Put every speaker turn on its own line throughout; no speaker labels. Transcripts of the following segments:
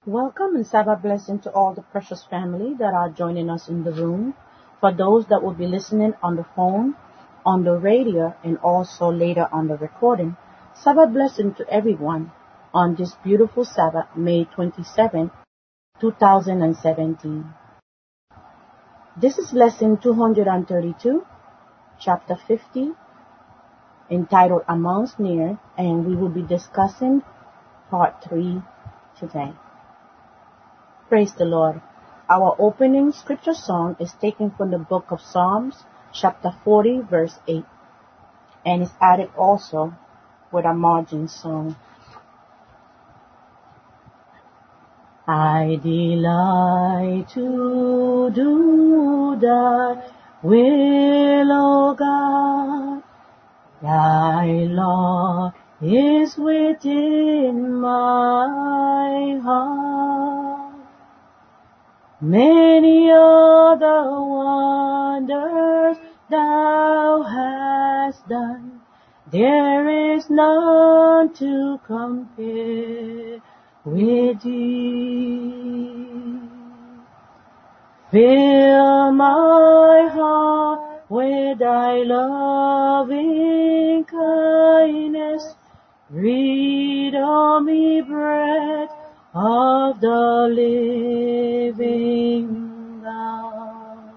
Welcome and Sabbath blessing to all the precious family that are joining us in the room. For those that will be listening on the phone, on the radio, and also later on the recording, Sabbath blessing to everyone on this beautiful Sabbath, May 27, 2017. This is lesson 232, chapter 50, entitled Amongst Near, and we will be discussing part 3 today. Praise the Lord. Our opening scripture song is taken from the book of Psalms, chapter 40, verse 8, and is added also with a margin song. I delight to do thy will, O God. Thy law is within my heart. Many are the wonders thou hast done. There is none to compare with thee. Fill my heart with thy loving kindness. Breathe on me breath of the living God.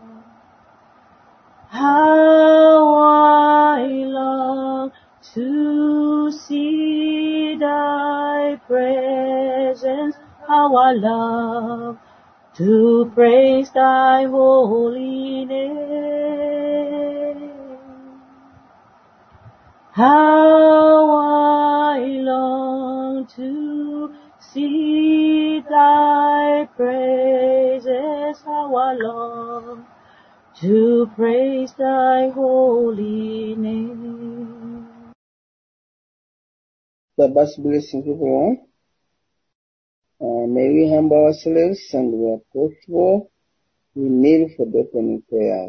How I long to see thy presence, how I love to praise thy holy name. How I long to see thy praises, how I long to praise thy holy name.
Sabbath blessings, everyone. May we humble ourselves and we are possible. We kneel for the opening prayers.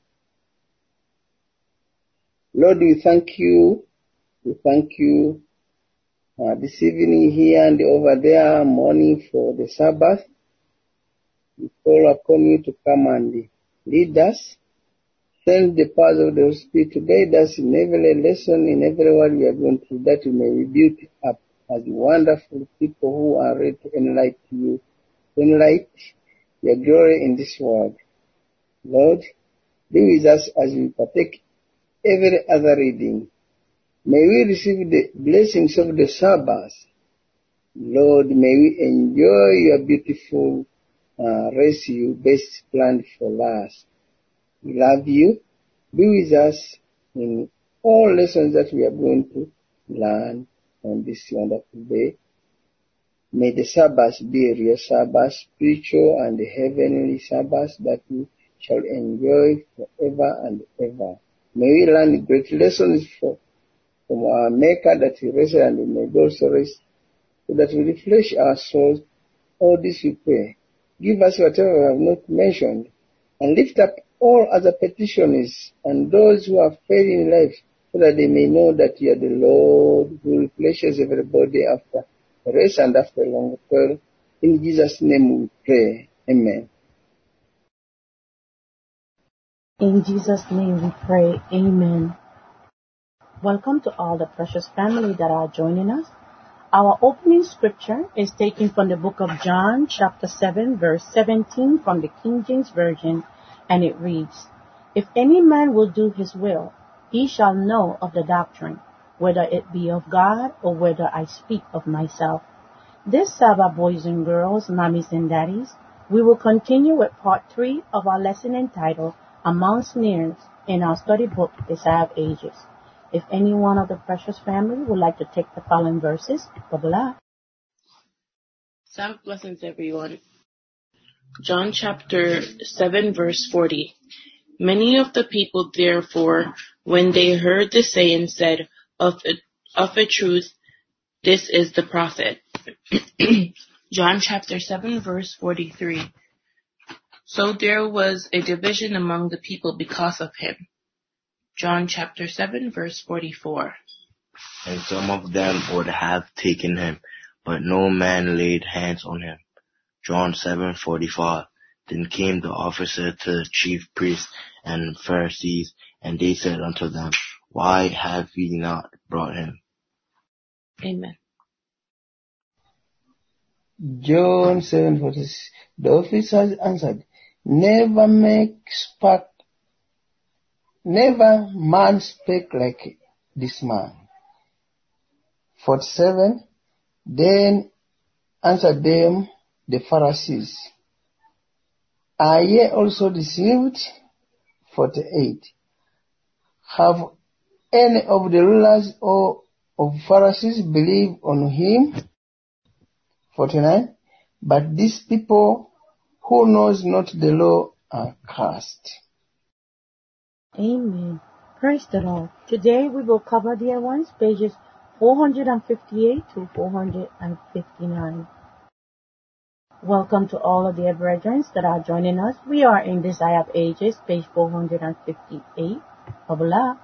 Lord, we thank you. We thank you this evening here and over there, morning for the Sabbath. We call upon you to come and lead us. Send the power of the Holy Spirit to guide us in every lesson, in every word we are going through, that we may be built up as wonderful people who are ready to enlighten you, enlighten your glory in this world. Lord, be with us as we partake every other reading. May we receive the blessings of the Sabbath. Lord, may we enjoy your beautiful rest you best planned for us. We love you. Be with us in all lessons that we are going to learn on this wonderful day. May the Sabbath be a real Sabbath, spiritual and heavenly Sabbath that we shall enjoy forever and ever. May we learn great lessons from our Maker that He rested, and we may also rest, so that we refresh our souls. All this we pray. Give us whatever we have not mentioned, and lift up all other petitions and those who are failing in life, so that they may know that you are the Lord who refreshes everybody after rest and after long toil. In Jesus' name we pray. Amen.
In Jesus' name we pray. Amen. Welcome to all the precious family that are joining us. Our opening scripture is taken from the book of John, chapter 7, verse 17 from the King James Version, and it reads, If any man will do his will, he shall know of the doctrine, whether it be of God or whether I speak of myself. This Sabbath, boys and girls, mommies and daddies, we will continue with part 3 of our lesson entitled Amongst Nears in our study book, Desire of Ages. If any one of the precious family would like to take the following verses, Babala.
Sabbath blessings, everyone. John chapter 7, verse 40. Many of the people, therefore, when they heard the saying, said, Of a truth, this is the prophet. John chapter 7, verse 43. So there was a division among the people because of him. John chapter 7, verse 44.
And some of them would have taken him, but no man laid hands on him. John 7:45. Then came the officer to the chief priests and Pharisees, and they said unto them, Why have ye not brought him?
Amen.
John 7:46. The officers answered, Never man spake like this man. 47. Then answered them the Pharisees, Are ye also deceived? 48. Have any of the rulers or of Pharisees believed on him? 49. But these people who knows not the law are cursed.
Amen. Praise the Lord. Today we will cover, dear ones, pages 458 to 459. Welcome to all of dear brethren that are joining us. We are in Desire of Ages, page 458. Babala.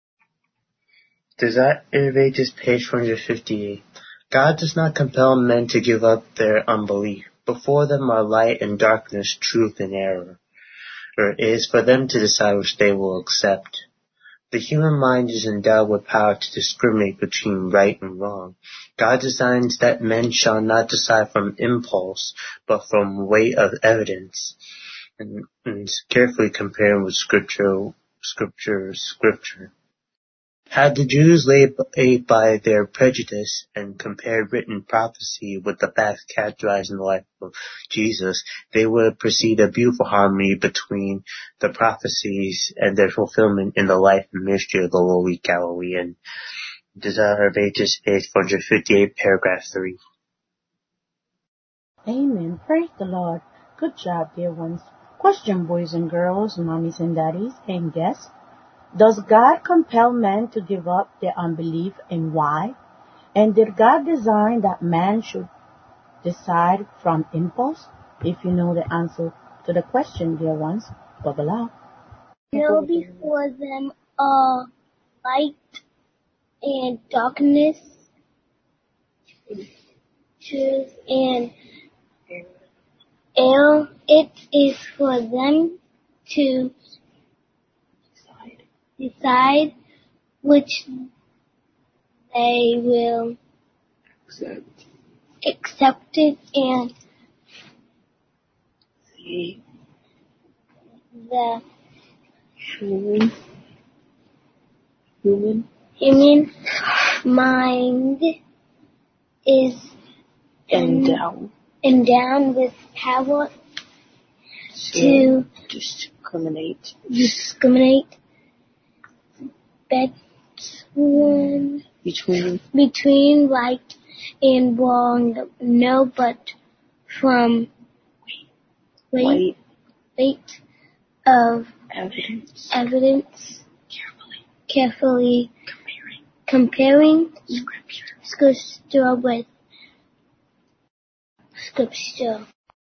Desire of Ages, page 458. God does not compel men to give up their unbelief. Before them are light and darkness, truth and error. It is for them to decide which they will accept. The human mind is endowed with power to discriminate between right and wrong. God designs that men shall not decide from impulse, but from weight of evidence, and carefully comparing with scripture. Had the Jews laid by their prejudice and compared written prophecy with the facts characterizing the life of Jesus, they would perceive a beautiful harmony between the prophecies and their fulfillment in the life and ministry of the lowly Galilean. Desire of Ages, page 458, paragraph 3.
Amen. Praise the Lord. Good job, dear ones. Question, boys and girls, mommies and daddies, and guests. Does God compel men to give up their unbelief, and why? And did God design that man should decide from impulse? If you know the answer to the question, dear ones, bubble out.
Know before them are light and darkness, truth and error. It is for them to decide which they will accept it and the human mind is endowed with power to discriminate between right and wrong, no, but from weight of evidence, carefully comparing scripture with scripture.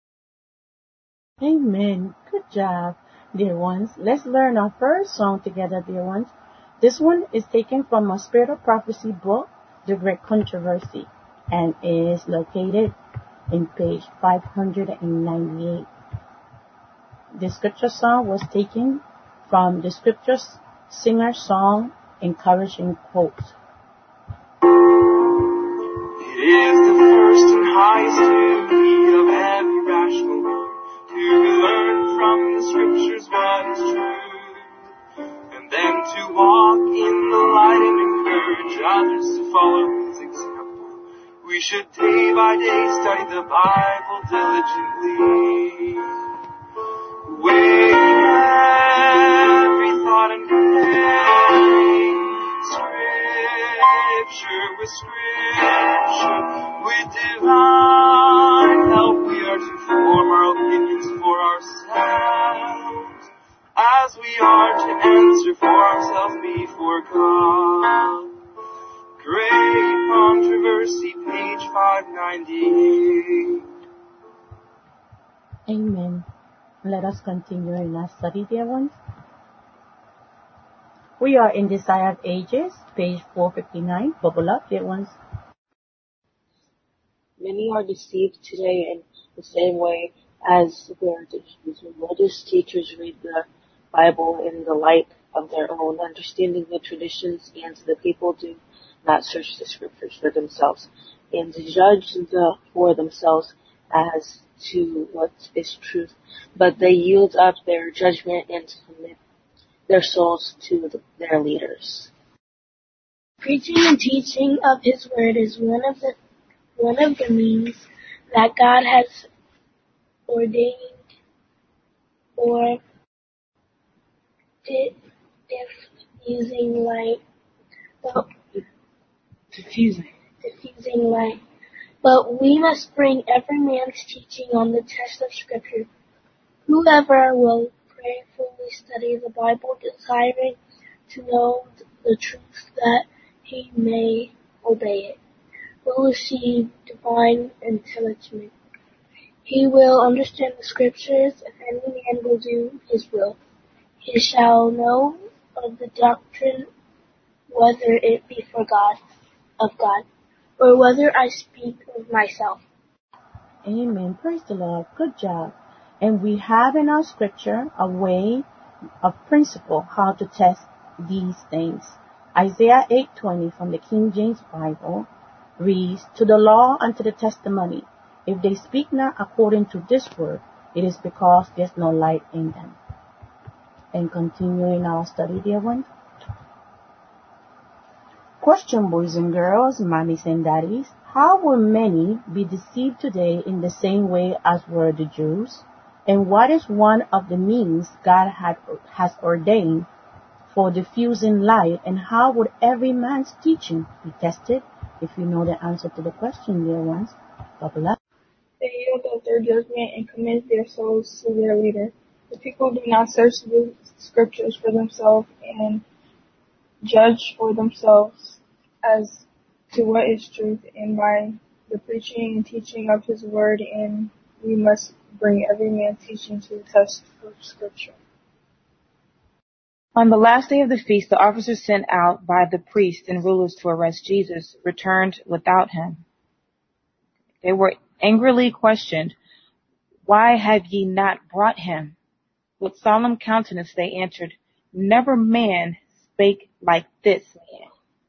Amen. Good job, dear ones. Let's learn our first song together, dear ones. This one is taken from a Spirit of Prophecy book, The Great Controversy, and is located in page 598. The scripture song was taken from the scripture singer song, Encouraging Quotes.
It is the first and highest duty of every rational being to learn from the scriptures what is true, and then to walk in the light and encourage others to follow his example. We should day by day study the Bible diligently, weighing every thought and comparing scripture with scripture. With divine help we are to form our opinions for ourselves, as we are to answer for ourselves before God. Great Controversy, page 598.
Amen. Let us continue in our study, dear ones. We are in Desire of Ages, page 459. Bubble up, dear ones.
Many are deceived today and the same way as where the religious teachers read the Bible in the light of their own understanding the traditions, and the people do not search the scriptures for themselves and to judge for themselves as to what is truth, but they yield up their judgment and commit their souls to their leaders.
Preaching and teaching of His Word is one of the means that God has ordained for diffusing light. Diffusing light. But we must bring every man's teaching on the test of Scripture. Whoever will prayerfully study the Bible, desiring to know the truth that he may obey it, will receive divine intelligence. He will understand the Scriptures, if any man will do his will. He shall know of the doctrine, whether it be of God, or whether I speak of myself.
Amen. Praise the Lord. Good job. And we have in our scripture a way of principle how to test these things. Isaiah 8:20 from the King James Bible reads, "To the law and to the testimony, if they speak not according to this word, it is because there's no light in them." And continuing our study, dear ones. Question, boys and girls, mommies and daddies. How will many be deceived today in the same way as were the Jews? And what is one of the means God has ordained for diffusing light? And how would every man's teaching be tested? If you know the answer to the question, dear ones, bubble up.
They yield up their judgment and commit their souls to their leader. The people do not search the scriptures for themselves and judge for themselves as to what is truth, and by the preaching and teaching of His Word, and we must bring every man's teaching to the test of Scripture.
On the last day of the feast, the officers sent out by the priests and rulers to arrest Jesus returned without him. They were angrily questioned, "Why have ye not brought him?" With solemn countenance they answered, "Never man spake like this man."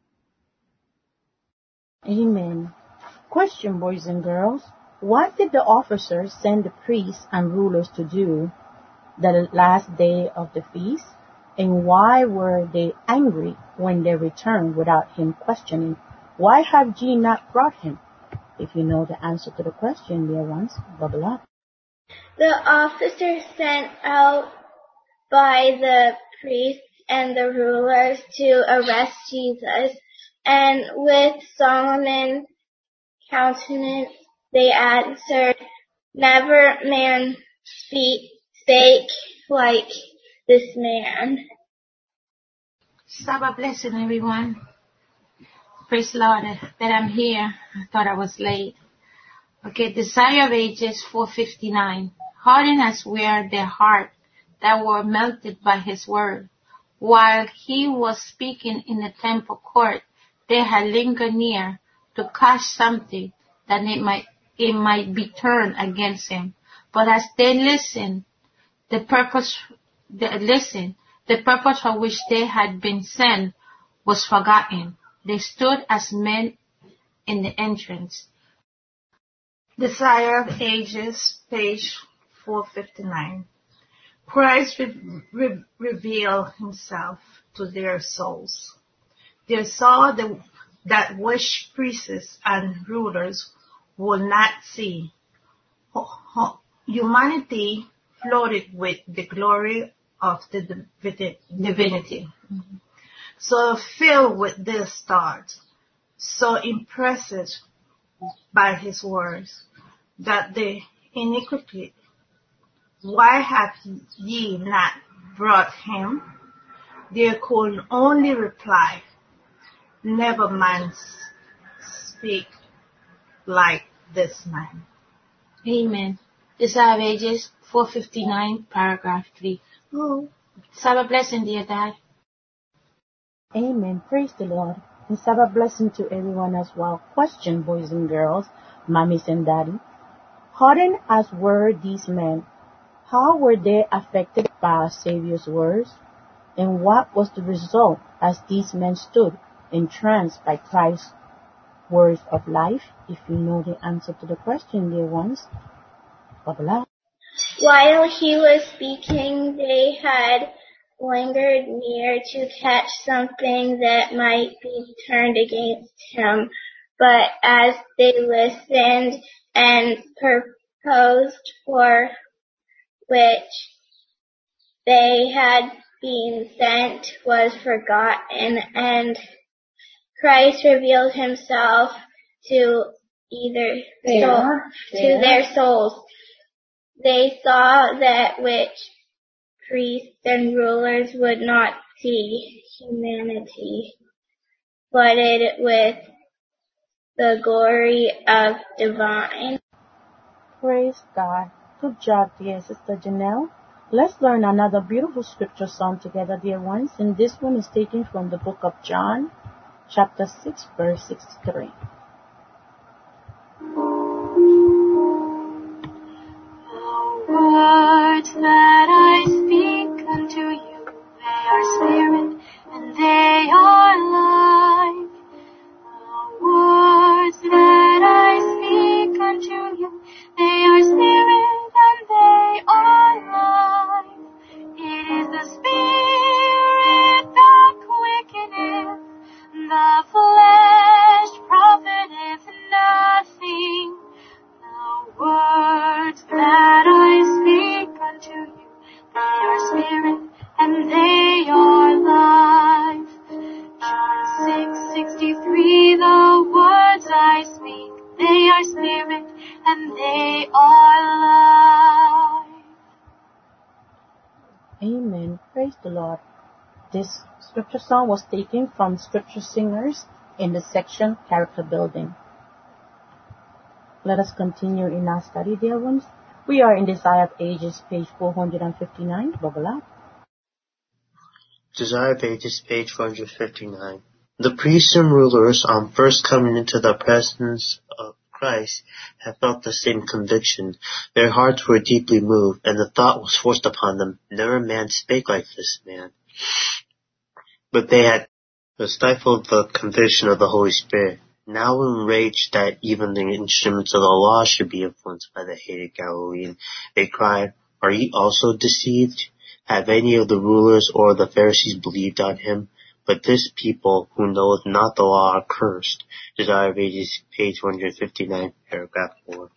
Amen. Question, boys and girls. What did the officers send the priests and rulers to do the last day of the feast? And why were they angry when they returned without him questioning, "Why have ye not brought him?" If you know the answer to the question, dear ones, bubble up.
The officers sent out by the priests and the rulers to arrest Jesus, and with solemn countenance they answered, "Never man spake like this man."
Sabbath blessing, everyone. Praise the Lord that I'm here. I thought I was late. Okay, Desire of Ages 4:59. Hardened as were their heart, that were melted by his word. While he was speaking in the temple court, they had lingered near to catch something that it might be turned against him. But as they listened, the purpose for which they had been sent was forgotten. They stood as men in the entrance. Desire of Ages, page 459. Christ revealed himself to their souls. They saw that which priests and rulers would not see. Humanity floated with the glory of the divinity. Mm-hmm. So filled with this thought, so impressed by his words, that the iniquity, "Why have ye not brought him?" They could only reply, "Never man speak like this man." Amen. Desire of Ages 4:59, paragraph 3. Oh, Sabbath blessing, dear Dad.
Amen. Praise the Lord. And Sabbath blessing to everyone as well. Question, boys and girls, mommies and daddy. Hardened as were these men, how were they affected by our Savior's words? And what was the result as these men stood entranced by Christ's words of life? If you know the answer to the question, dear ones, blah.
While he was speaking, they had lingered near to catch something that might be turned against him. But as they listened and proposed for which they had been sent was forgotten, and Christ revealed himself to their souls. They saw that which priests and rulers would not see, humanity flooded with the glory of divine.
Praise God. Good job, dear Sister Janelle. Let's learn another beautiful scripture song together, dear ones. And this one is taken from the book of John, chapter 6, verse 63.
The words that I speak unto you, they are spirit and they are life. The words that I speak unto you, they are spirit and they are life. It is the spirit that quickeneth, the flesh profiteth nothing. The words that I speak unto you, they are spirit and they are life. John 6:63, the words I speak, they are spirit and they are life.
Amen. Praise the Lord. This scripture song was taken from Scripture Singers in the section Character Building. Let us continue in our study, dear ones. We are in Desire of Ages, page 459. Bubble up.
Desire of Ages, page 459. The priests and rulers, on first coming into the presence of Christ, have felt the same conviction. Their hearts were deeply moved, and the thought was forced upon them, never man spake like this man. But they had stifled the conviction of the Holy Spirit. Now enraged that even the instruments of the law should be influenced by the hated Galilean, they cried, Are ye also deceived? Have any of the rulers or the Pharisees believed on him? But this people who knoweth not the law are cursed. Desire of Ages, page 159, paragraph 4.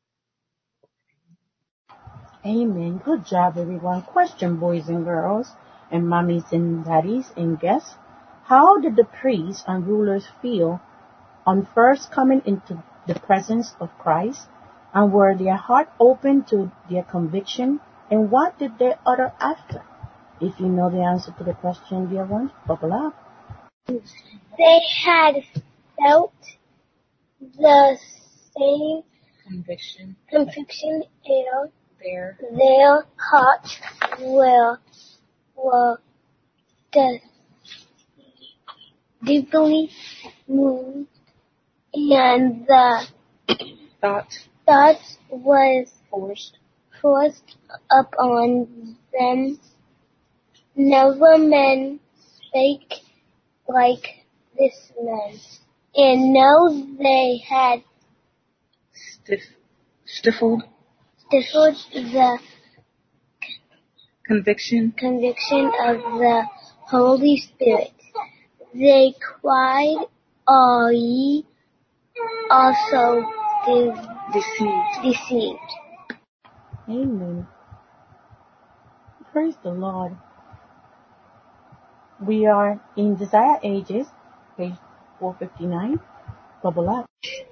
Amen. Good job, everyone. Question, boys and girls, and mommies and daddies and guests. How did the priests and rulers feel on first coming into the presence of Christ? And were their heart open to their conviction? And what did they utter after? If you know the answer to the question, dear ones, bubble up.
They had felt the same conviction and their hearts were deeply moved, and the thought was forced upon them. Never men spake like this man. And now they had
stifled
the
conviction
of the Holy Spirit. They cried, Are ye also deceived?
Amen. Praise the Lord. We are in Desire Ages, page 459. Bubble up.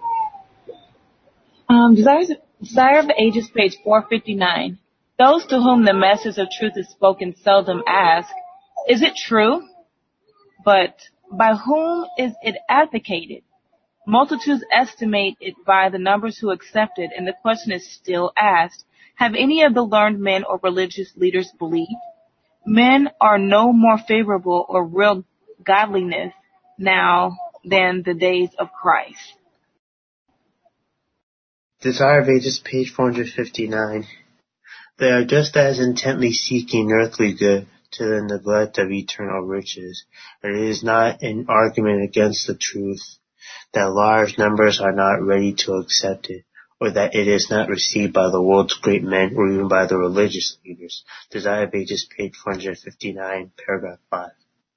Desire of the Ages, page 459. Those to whom the message of truth is spoken seldom ask, Is it true? But by whom is it advocated? Multitudes estimate it by the numbers who accept it, and the question is still asked, have any of the learned men or religious leaders believed? Men are no more favorable or real godliness now than the days of Christ.
Desire of Ages, page 459. They are just as intently seeking earthly good to the neglect of eternal riches. It is not an argument against the truth that large numbers are not ready to accept it, or that it is not received by the world's great men or even by the religious leaders. Desire of Ages, page 459, paragraph 5.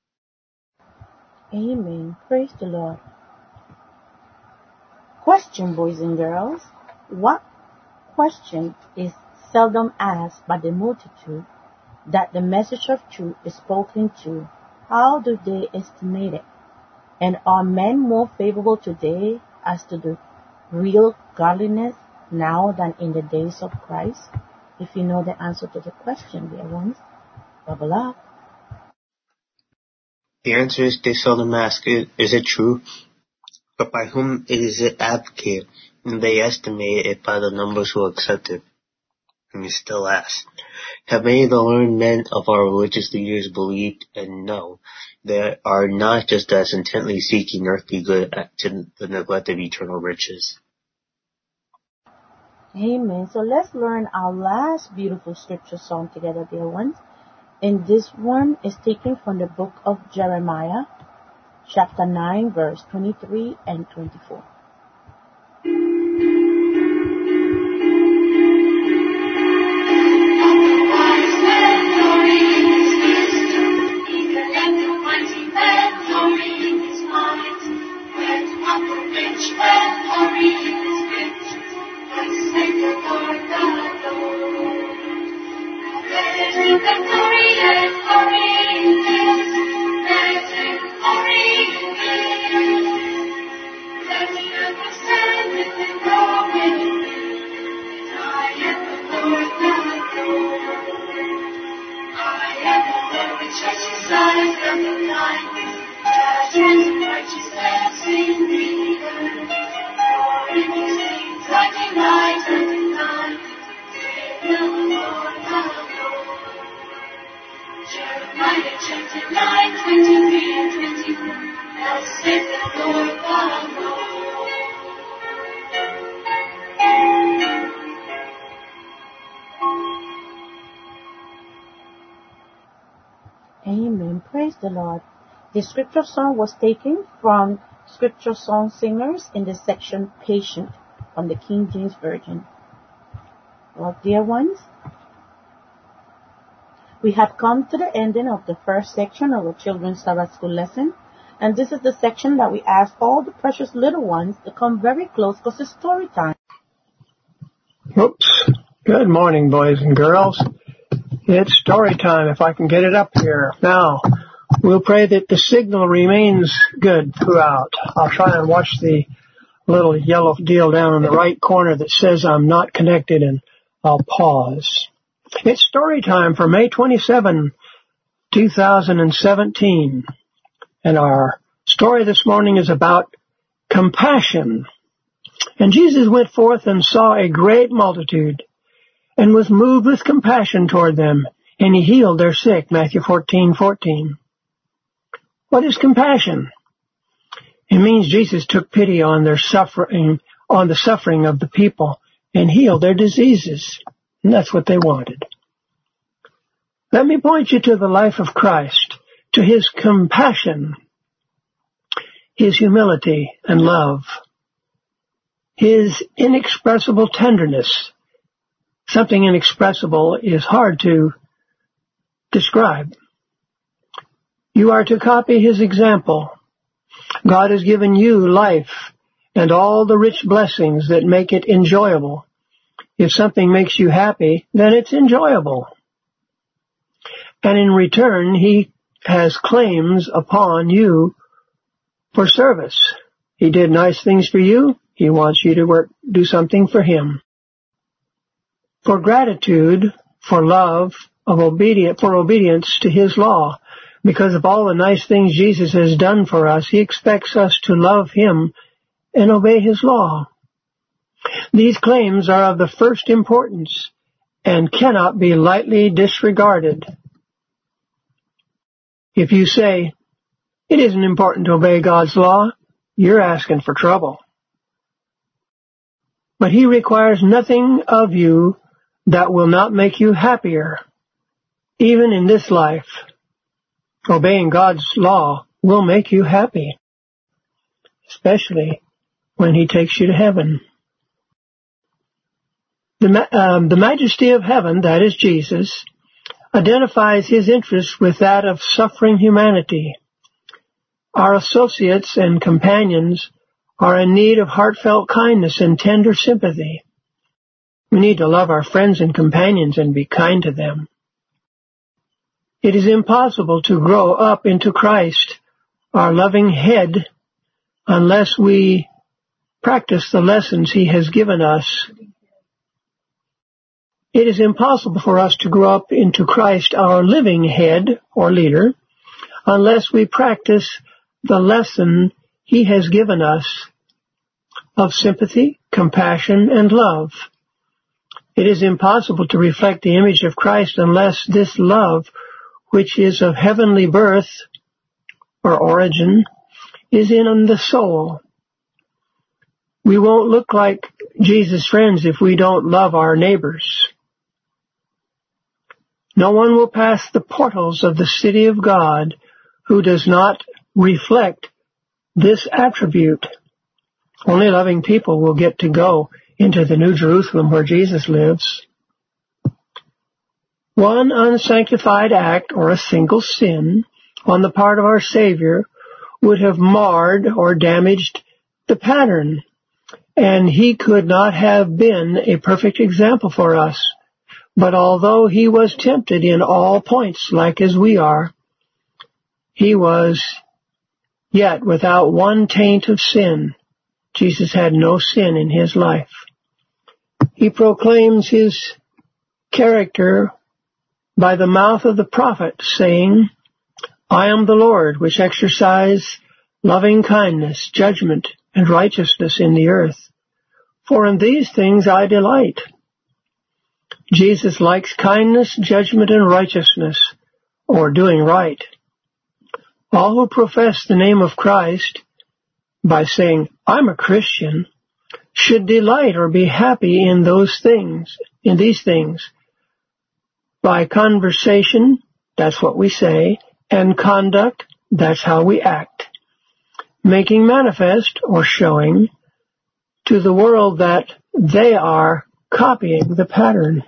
Amen. Praise the Lord. Question, boys and girls. What question is seldom asked by the multitude that the message of truth is spoken to? How do they estimate it? And are men more favorable today as to the real godliness now than in the days of Christ? If you know the answer to the question, dear ones, bubble up.
The answer is they seldom ask, is it true? But by whom is it advocated? And they estimate it by the numbers who accept it. And you still ask, have many of the learned men of our religious leaders believed and know they are not just as intently seeking earthly good to the neglect of eternal riches?
Amen. So let's learn our last beautiful scripture song together, dear ones. And this one is taken from the book of Jeremiah, chapter 9, verse 23 and 24. Amen. Praise the Lord. The scripture song was taken from Scripture Song Singers in the section Patient from the King James Version. Well, dear ones, we have come to the ending of the first section of our children's Sabbath school lesson. And this is the section that we ask all the precious little ones to come very close because it's story time.
Oops. Good morning, boys and girls. It's story time if I can get it up here. Now, we'll pray that the signal remains good throughout. I'll try and watch the little yellow deal down in the right corner that says I'm not connected, and I'll pause. It's story time for May 27, 2017. And our story this morning is about compassion. And Jesus went forth and saw a great multitude and was moved with compassion toward them, and he healed their sick. Matthew 14:14. What is compassion? It means Jesus took pity on their suffering, on the suffering of the people, and healed their diseases. And that's what they wanted. Let me point you to the life of Christ, to his compassion, his humility and love, his inexpressible tenderness. Something inexpressible is hard to describe. You are to copy his example. God has given you life and all the rich blessings that make it enjoyable. If something makes you happy, then it's enjoyable. And in return, he has claims upon you for service. He did nice things for you. He wants you to do something for him. For gratitude, for love, for obedience to his law. Because of all the nice things Jesus has done for us, he expects us to love him and obey his law. These claims are of the first importance and cannot be lightly disregarded. If you say, it isn't important to obey God's law, you're asking for trouble. But he requires nothing of you that will not make you happier, even in this life. Obeying God's law will make you happy, especially when he takes you to heaven. The majesty of heaven, that is Jesus, identifies his interest with that of suffering humanity. Our associates and companions are in need of heartfelt kindness and tender sympathy. We need to love our friends and companions and be kind to them. It is impossible to grow up into Christ, our loving head, unless we practice the lessons he has given us. It is impossible for us to grow up into Christ, our living head or leader, unless we practice the lesson he has given us of sympathy, compassion, and love. It is impossible to reflect the image of Christ unless this love, which is of heavenly birth or origin, is in the soul. We won't look like Jesus' friends if we don't love our neighbors. No one will pass the portals of the city of God who does not reflect this attribute. Only loving people will get to go into the New Jerusalem where Jesus lives. One unsanctified act or a single sin on the part of our Savior would have marred or damaged the pattern, and he could not have been a perfect example for us. But although he was tempted in all points like as we are, he was yet without one taint of sin. Jesus had no sin in his life. He proclaims his character by the mouth of the prophet, saying, I am the Lord, which exercise loving kindness, judgment, and righteousness in the earth. For in these things I delight. Jesus likes kindness, judgment, and righteousness, or doing right. All who profess the name of Christ by saying, I'm a Christian, should delight or be happy in these things. By conversation, that's what we say, and conduct, that's how we act. Making manifest or showing to the world that they are copying the pattern.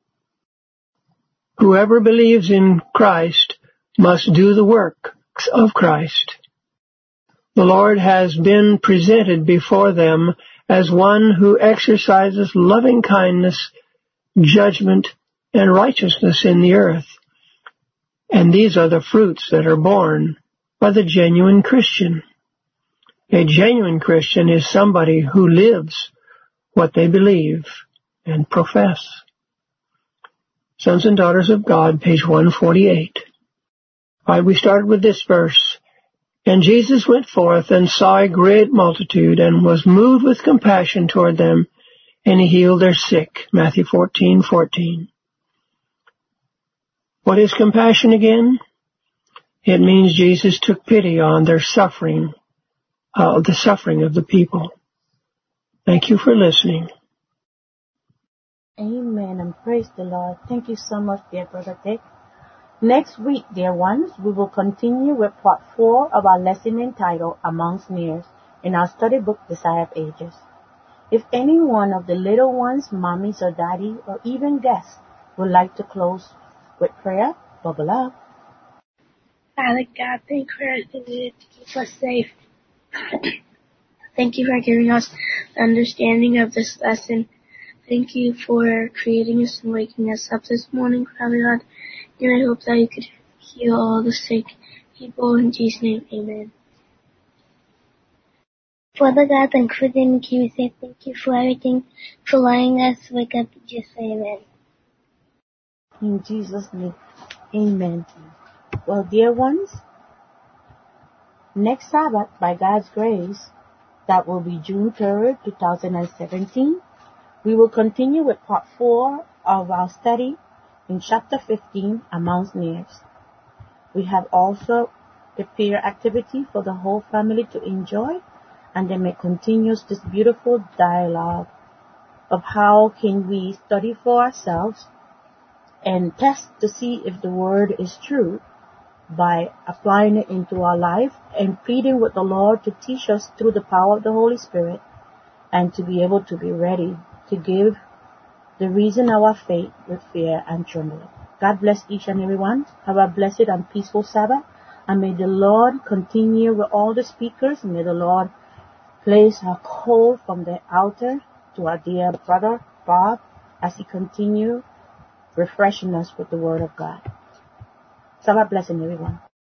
Whoever believes in Christ must do the works of Christ. The Lord has been presented before them as one who exercises loving kindness, judgment, and righteousness in the earth. And these are the fruits that are born by the genuine Christian. A genuine Christian is somebody who lives what they believe and profess. Sons and Daughters of God, page 148. We started with this verse. And Jesus went forth and saw a great multitude and was moved with compassion toward them, and he healed their sick. Matthew 14:14. What is compassion again? It means Jesus took pity on their suffering, the suffering of the people. Thank you for listening.
Amen, and praise the Lord. Thank you so much, dear Brother Dick. Next week, dear ones, we will continue with part 4 of our lesson entitled Amongst Nears in our study book, Desire of Ages. If any one of the little ones, mommies or daddy, or even guests would like to close with prayer, bubble up.
Father God, thank you for everything you did to keep us safe. Thank you for giving us the understanding of this lesson. Thank you for creating us and waking us up this morning, Father God. And I hope that you could heal all the sick people. In Jesus' name, amen.
Father God, thank you for the keep us safe. Thank you for everything, for letting us wake up. Just say amen.
In Jesus' name, amen. Well, dear ones, next Sabbath, by God's grace, that will be June 3rd, 2017, we will continue with part 4 of our study in chapter 15, Amongst Nears. We have also prepared activity for the whole family to enjoy, and they may continue this beautiful dialogue of how can we study for ourselves and test to see if the word is true by applying it into our life and pleading with the Lord to teach us through the power of the Holy Spirit and to be able to be ready to give the reason our faith with fear and trembling. God bless each and every one. Have a blessed and peaceful Sabbath. And may the Lord continue with all the speakers. And may the Lord place a call from the altar to our dear brother Bob as he continues refreshing us with the word of God. Sabbath blessing, everyone.